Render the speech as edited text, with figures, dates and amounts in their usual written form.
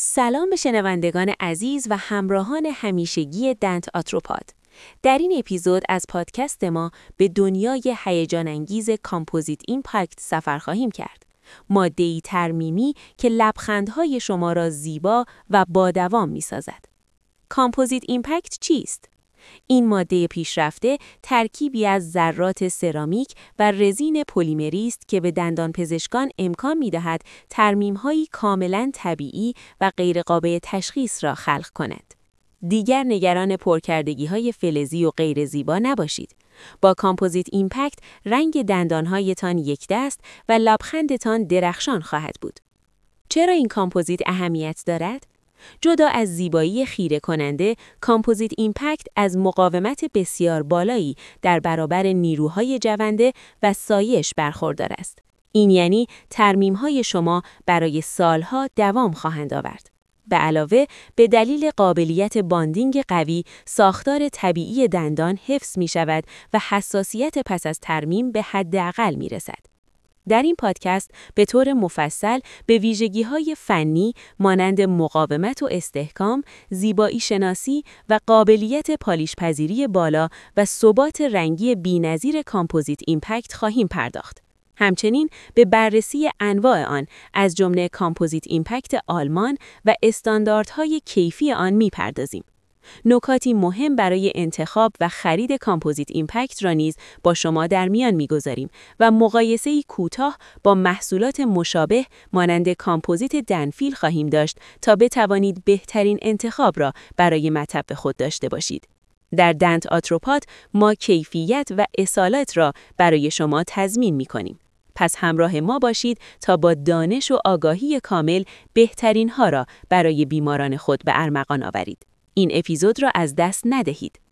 سلام به شنوندگان عزیز و همراهان همیشگی دنت آتروپاد. در این اپیزود از پادکست ما به دنیای هیجان انگیز کامپوزیت ایمپکت سفر خواهیم کرد. ماده‌ای ترمیمی که لبخندهای شما را زیبا و با دوام می‌سازد. کامپوزیت ایمپکت چیست؟ این ماده پیشرفته ترکیبی از ذرات سرامیک و رزین پلیمری است که به دندانپزشکان امکان می‌دهد ترمیم‌هایی کاملاً طبیعی و غیرقابل تشخیص را خلق کند. دیگر نگران پرکردگی‌های فلزی و غیر زیبا نباشید. با کامپوزیت ایمپکت رنگ دندان‌هایتان یکدست و لبخندتان درخشان خواهد بود. چرا این کامپوزیت اهمیت دارد؟ جدا از زیبایی خیره کننده، کامپوزیت ایمپکت از مقاومت بسیار بالایی در برابر نیروهای جونده و سایش برخوردار است. این یعنی ترمیم‌های شما برای سالها دوام خواهند آورد. به علاوه، به دلیل قابلیت باندینگ قوی، ساختار طبیعی دندان حفظ می‌شود و حساسیت پس از ترمیم به حداقل می‌رسد. در این پادکست به طور مفصل به ویژگی‌های فنی مانند مقاومت و استحکام، زیبایی شناسی و قابلیت پالیش پذیری بالا و ثبات رنگی بی‌نظیر کامپوزیت ایمپکت خواهیم پرداخت. همچنین به بررسی انواع آن از جمله کامپوزیت ایمپکت آلمان و استانداردهای کیفی آن می‌پردازیم. نکاتی مهم برای انتخاب و خرید کامپوزیت ایمپکت را نیز با شما در میان می‌گذاریم و مقایسه‌ای کوتاه با محصولات مشابه مانند کامپوزیت دنفیل خواهیم داشت تا بتوانید بهترین انتخاب را برای مطب خود داشته باشید. در دنت آتروپاد ما کیفیت و اصالت را برای شما تضمین می‌کنیم. پس همراه ما باشید تا با دانش و آگاهی کامل بهترین ها را برای بیماران خود به ارمغان آورید. این اپیزود را از دست ندهید.